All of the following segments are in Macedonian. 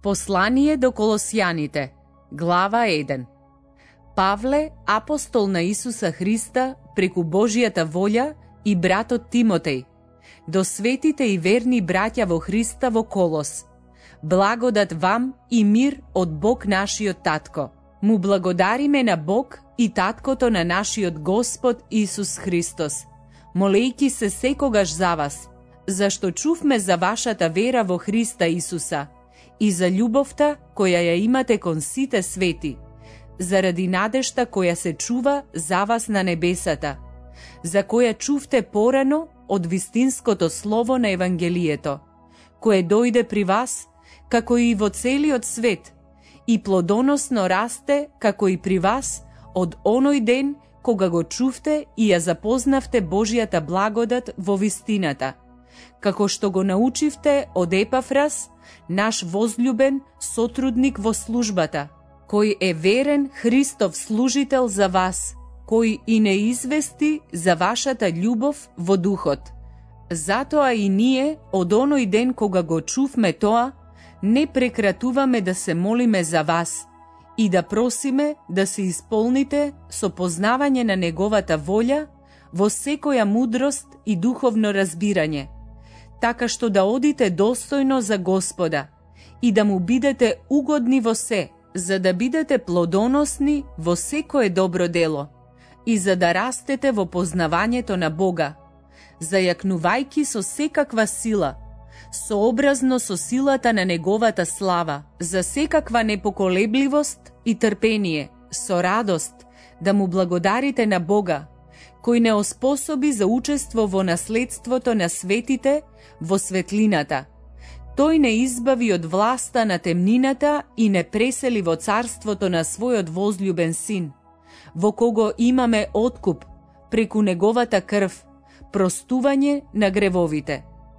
Послание до Колосјаните, глава 1. Павле, апостол на Исуса Христа, преку Божијата волја, и братот Тимотеј, до светите и верни браќа во Христа во Колос. Благодат вам и мир од Бог нашиот Татко. Му благодариме на Бог и Таткото на нашиот Господ Исус Христос, молејќи се секогаш за вас, зашто чувме за вашата вера во Христа Исуса и за љубовта која ја имате кон сите свети, заради надежта која се чува за вас на небесата, за која чувте порано од вистинското слово на Евангелието, кое дојде при вас, како и во целиот свет, и плодоносно расте, како и при вас, од оној ден кога го чувте и ја запознавте Божијата благодат во вистината, како што го научивте од Епафрас, наш возљубен сотрудник во службата, кој е верен Христов служител за вас, кој и не извести за вашата љубов во духот. Затоа и ние, од оној ден кога го чувме тоа, не прекратуваме да се молиме за вас и да просиме да се исполните со познавање на Неговата волја во секоја мудрост и духовно разбирање, така што да одите достојно за Господа и да му бидете угодни во се, за да бидете плодоносни во секое добро дело и за да растете во познавањето на Бога, зајакнувајќи со секаква сила, сообразно со силата на Неговата слава, за секаква непоколебливост и трпение, со радост, да му благодарите на Бога, кој не оспособи за учество во наследството на светите во светлината. Тој не избави од власта на темнината и не пресели во царството на својот возљубен син, во кого имаме откуп преку Неговата крв, простување на гревовите.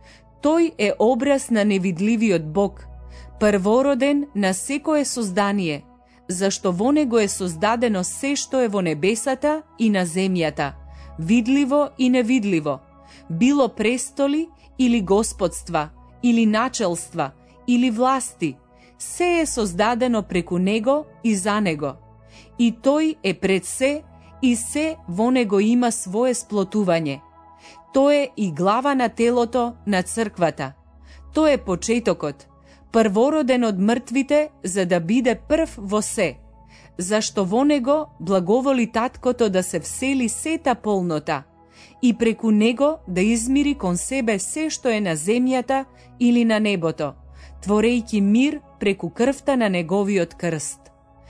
Тој е образ на невидливиот Бог, првороден на секое создание, зашто во него е создадено се што е во небесата и на земјата, видливо и невидливо, било престоли или господства, или начелства, или власти, се е создадено преку него и за него. И тој е пред се, и се во него има свое сплотување. Тој е и глава на телото на црквата. Тој е почетокот, првороден од мртвите, за да биде прв во се, зашто во него благоволи Таткото да се всели сета полнота и преку него да измири кон себе се што е на земјата или на небото, творејќи мир преку крвта на Неговиот крст.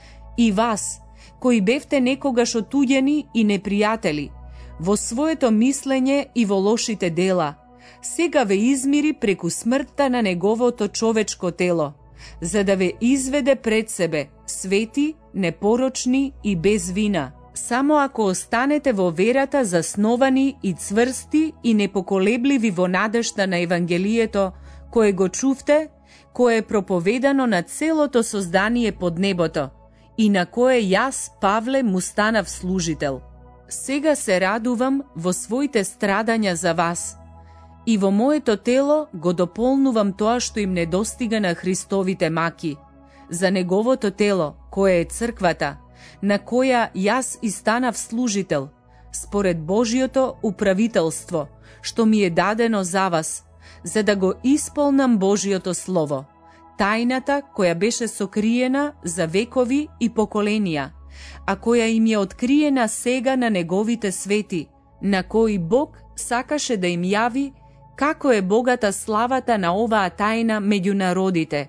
И вас, кои бевте некогаш отуѓени и непријатели, во своето мислење и во лошите дела, сега ве измири преку смртта на Неговото човечко тело, за да ве изведе пред себе, свети, непорочни и без вина, само ако останете во верата засновани и цврсти и непоколебливи во надежта на Евангелието, кое го чувте, кое е проповедано на целото создание под небото, и на кое јас, Павле, му станав служител. Сега се радувам во своите страдања за вас и во моето тело го дополнувам тоа што им недостига на Христовите маки, за Неговото тело, кое е црквата, на која јас и станав служител, според Божиото управителство, што ми е дадено за вас, за да го исполнам Божиото Слово, тајната која беше сокриена за векови и поколенија, а која им е откриена сега на Неговите свети, на кои Бог сакаше да им јави како е богата славата на оваа тајна меѓу народите.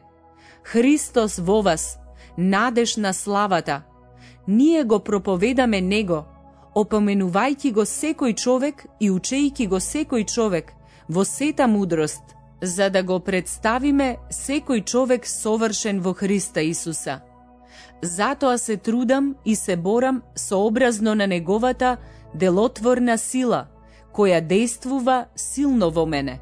Христос во вас, надеж на славата. Ние го проповедаме Него, опоменувајќи го секој човек и учејќи го секој човек во сета мудрост, за да го представиме секој човек совршен во Христа Исуса. Затоа се трудам и се борам сообразно на Неговата делотворна сила, која действува силно во мене.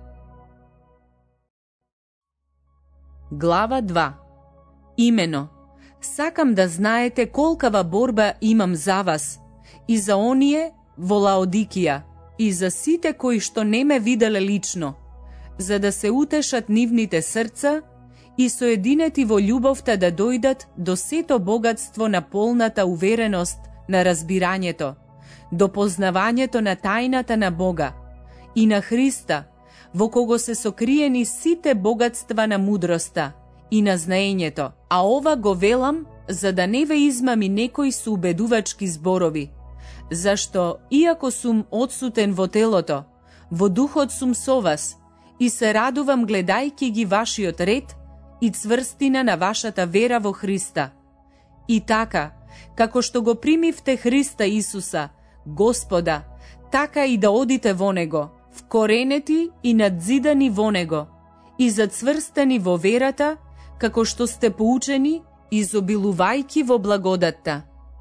Глава 2. Имено, сакам да знаете колкава борба имам за вас и за оние во Лаодикија и за сите кои што не ме виделе лично, за да се утешат нивните срца и соединети во љубовта да дојдат до сето богатство на полната увереност на разбирањето, до познавањето на тајната на Бога и на Христа, во кого се сокриени сите богатства на мудроста и на знаењето. А ова го велам, за да не ве измами некој со убедувачки зборови, зашто, иако сум одсутен во телото, во духот сум со вас и се радувам гледајќи ги вашиот ред и цврстина на вашата вера во Христа. И така, како што го примивте Христа Исуса, Господа, така и да одите во Него, вкоренети и надзидани во Него, и зацврстени во верата, како што сте поучени, изобилувајќи во благодатта.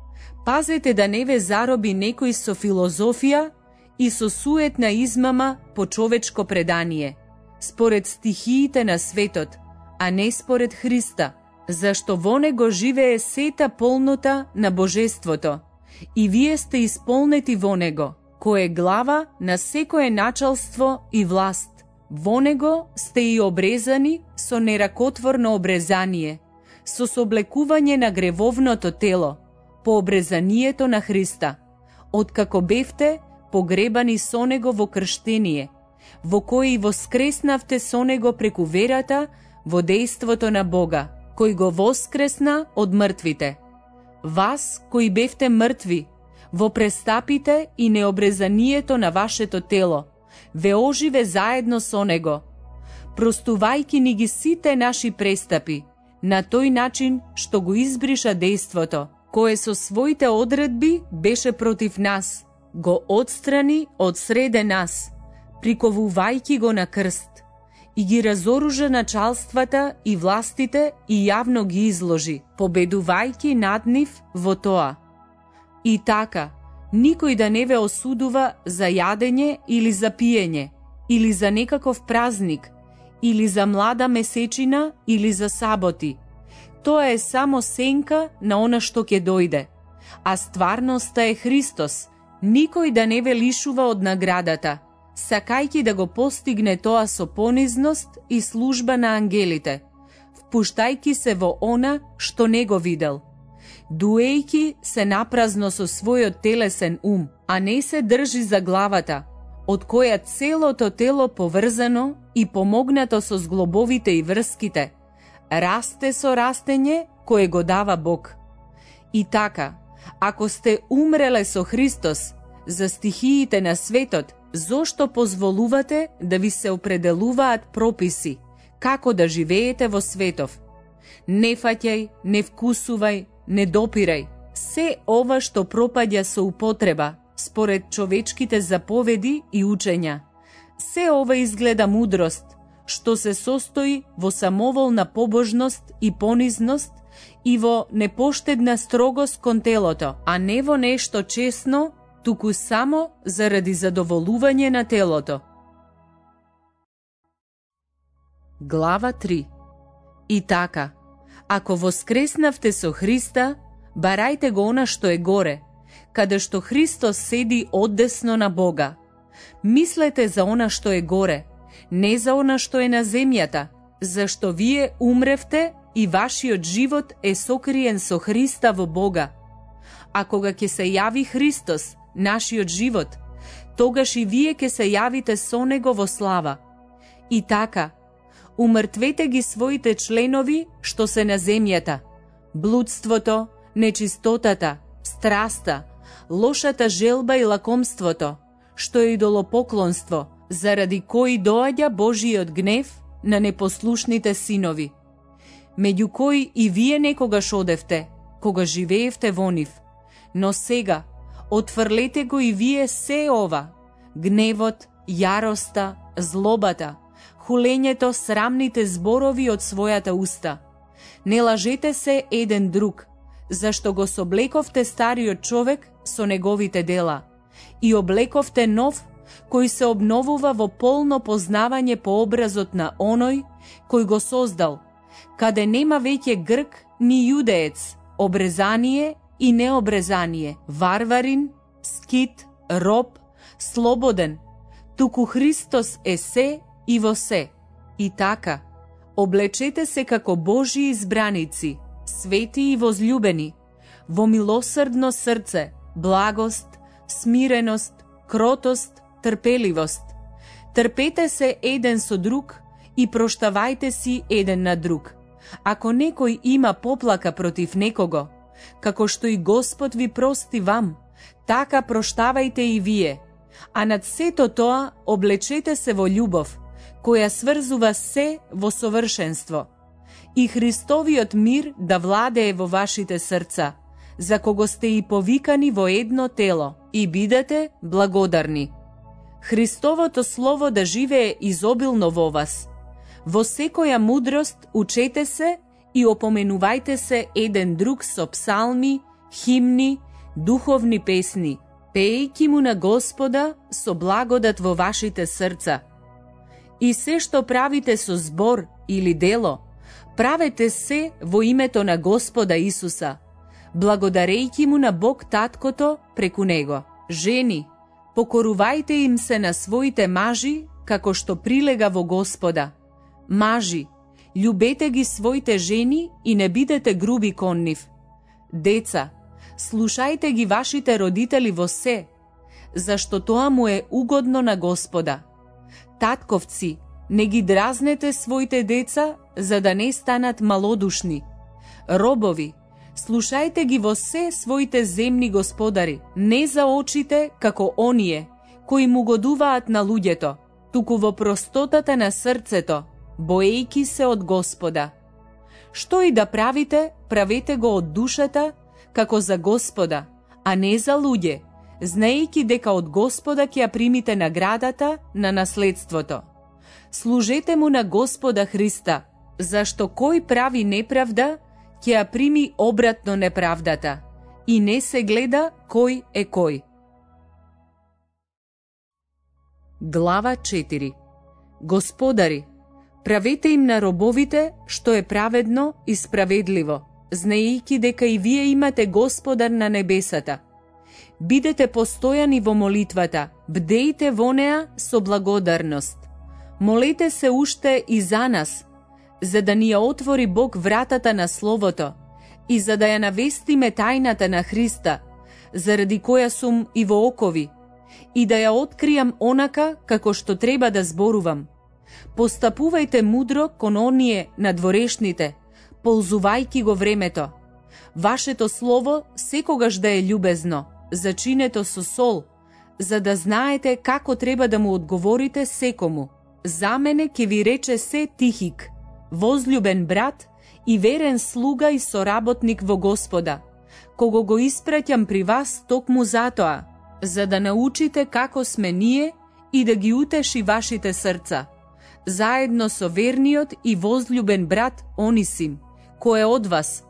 Пазете да не ве зароби некој со филозофија и со суетна измама по човечко предание, според стихиите на светот, а не според Христа, зашто во Него живее сета полнота на Божеството, и вие сте исполнети во Него, кој е глава на секое началство и власт. Во Него сте и обрезани со неракотворно обрезание, со соблекување на гревовното тело, по обрезанието на Христа, откако бевте погребани со Него во крштение, во кој и воскреснавте со Него преку верата во дејството на Бога, кој го воскресна од мртвите. Вас, кои бевте мртви, во престапите и необрезанието на вашето тело, ве оживе заедно со Него, простувајќи ни ги сите наши престапи, на тој начин што го избриша дејството, кое со своите одредби беше против нас, го отстрани од среде нас, приковувајќи го на крст, и ги разоружа началствата и властите и јавно ги изложи, победувајќи над нив во тоа. И така, никој да не ве осудува за јадење или за пиење, или за некаков празник, или за млада месечина, или за саботи. Тоа е само сенка на она што ќе дојде, а стварноста е Христос. Никој да не ве лишува од наградата, сакајќи да го постигне тоа со понизност и служба на ангелите, впуштајќи се во она што не го видел, дуејќи се напразно со својот телесен ум, а не се држи за главата, од која целото тело поврзано и помогнато со зглобовите и врските, расте со растење кое го дава Бог. И така, ако сте умреле со Христос за стихиите на светот, зошто позволувате да ви се определуваат прописи, како да живеете во светов? Не фаќај, не вкусувај, не допирај. Се ова што пропаѓа со употреба, според човечките заповеди и учења. Се ова изгледа мудрост, што се состои во самоволна побожност и понизност и во непоштедна строгост кон телото, а не во нешто чесно, туку само заради задоволување на телото. Глава 3. И така, ако воскреснавте со Христа, барајте го она што е горе, каде што Христос седи одесно на Бога. Мислете за она што е горе, не за она што е на земјата, зашто вие умревте и вашиот живот е сокриен со Христа во Бога. А кога ќе се јави Христос, нашиот живот, тогаш и вие ќе се јавите со Него во слава. И така, умртвете ги своите членови што се на земјата, блудството, нечистотата, страста, лошата желба и лакомството, што е идолопоклонство, заради кои доаѓа Божиот гнев на непослушните синови, меѓу кои и вие некогаш одевте, кога живеевте во нив. Но сега, отфрлете го и вие се ова: гневот, јароста, злобата, хулењето, срамните зборови од својата уста. Не лажете се еден друг, зашто го соблековте стариот човек со неговите дела и облековте нов, кој се обновува во полно познавање по образот на оној кој го создал, каде нема веќе грк ни јудеец, обрезание и необрезание, варварин, скит, роб, слободен, туку Христос е се и во се. И така, Облечете се како Божји избраници, свети и возлюбени, во милосрдно срце, благост, смиреност, кротост, трпеливост. Трпете се еден со друг и проштавајте си еден на друг. Ако некој има поплака против некого, како што и Господ ви прости вам, така проштавајте и вие. А над сето тоа облечете се во љубов, која сврзува се во совршенство. И Христовиот мир да владее во вашите срца, за кого сте и повикани во едно тело, и бидете благодарни. Христовото слово да живее изобилно во вас. Во секоја мудрост учете се и опоменувајте се еден друг со псалми, химни, духовни песни, пеејќи му на Господа со благодат во вашите срца. И се што правите со збор или дело, правете се во името на Господа Исуса, благодарејќи му на Бог Таткото преку него. Жени, покорувајте им се на своите мажи, како што прилега во Господа. Мажи, љубете ги своите жени и не бидете груби кон нив. Деца, слушајте ги вашите родители во се, зашто тоа му е угодно на Господа. Татковци, не ги дразнете своите деца, за да не станат малодушни. Робови, слушајте ги во се своите земни господари, не за очите како оние, кои му годуваат на луѓето, туку во простотата на срцето, боејки се од Господа. Што и да правите, правете го од душата, како за Господа, а не за луѓе, знаејќи дека од Господа ќе ја примите наградата на наследството. Служете му на Господа Христа, зашто кој прави неправда, ќе ја прими обратно неправдата, и не се гледа кој е кој. Глава 4. Господари, правете им на робовите што е праведно и справедливо, знаејќи дека и вие имате Господар на небесата. Бидете постојани во молитвата, бдејте во неа со благодарност. Молете се уште и за нас, за да ни ја отвори Бог вратата на Словото и за да ја навестиме тајната на Христа, заради која сум и во окови, и да ја откријам онака како што треба да зборувам. Постапувајте мудро кон оние надворешните, ползувајќи го времето. Вашето слово секогаш да е љубезно, зачинето со сол, за да знаете како треба да му одговорите секому. За мене ќе ви рече се Тихик, возлюбен брат и верен слуга и соработник во Господа, кого го испраќам при вас токму затоа, за да научите како сме ние и да ги утеши вашите срца, заедно со верниот и возлюбен брат Онисим, кој е од вас.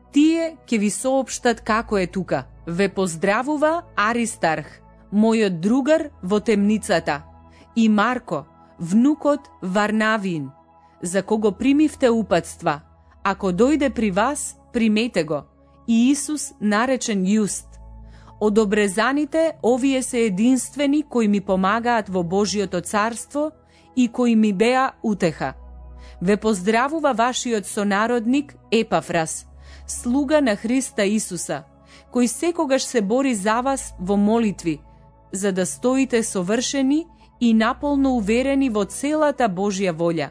Тие ќе ви соопштат како е тука. Ве поздравува Аристарх, мојот другар во темницата, и Марко, внукот Варнавин, за кого примивте упатства. Ако дојде при вас, примете го. И Исус наречен Јуст. Од обрезаните, овие се единствени кои ми помагаат во Божиото царство и кои ми беа утеха. Ве поздравува вашиот сонародник Епафрас, слуга на Христа Исуса, кој секогаш се бори за вас во молитви, за да стоите совршени и наполно уверени во целата Божја волја.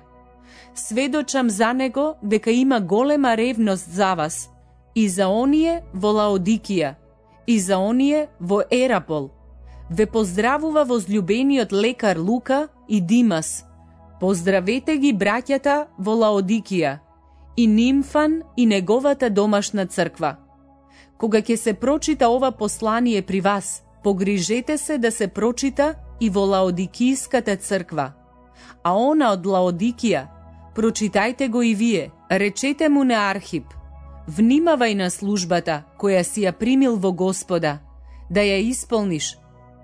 Сведочам за него дека има голема ревност за вас, и за оние во Лаодикија, и за оние во Ерапол. Ве поздравува возлюбениот лекар Лука и Димас. Поздравете ги браќата во Лаодикија, и Нимфан и неговата домашна црква. Кога ќе се прочита ова послание при вас, погрижете се да се прочита и во Лаодикиската црква. А она од Лаодикија, прочитајте го и вие, речете му на Архип, внимавај на службата која си ја примил во Господа, да ја исполниш.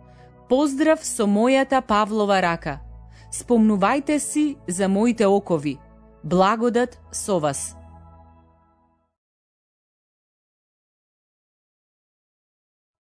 Поздрав со мојата Павлова рака. Спомнувајте си за моите окови. Благодат со вас.